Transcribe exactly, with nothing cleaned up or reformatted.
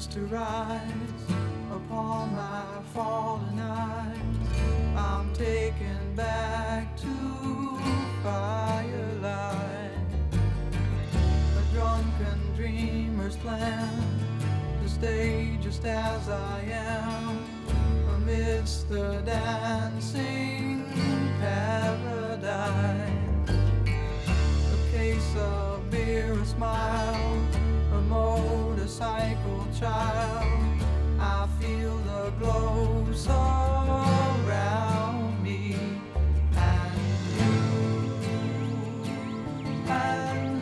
begins to rise upon my fallen eyes. I'm taken back to firelight, a drunken dreamer's plan to stay just as I am amidst the dancing paradise. A case of beer, a smile, a motorcycle child.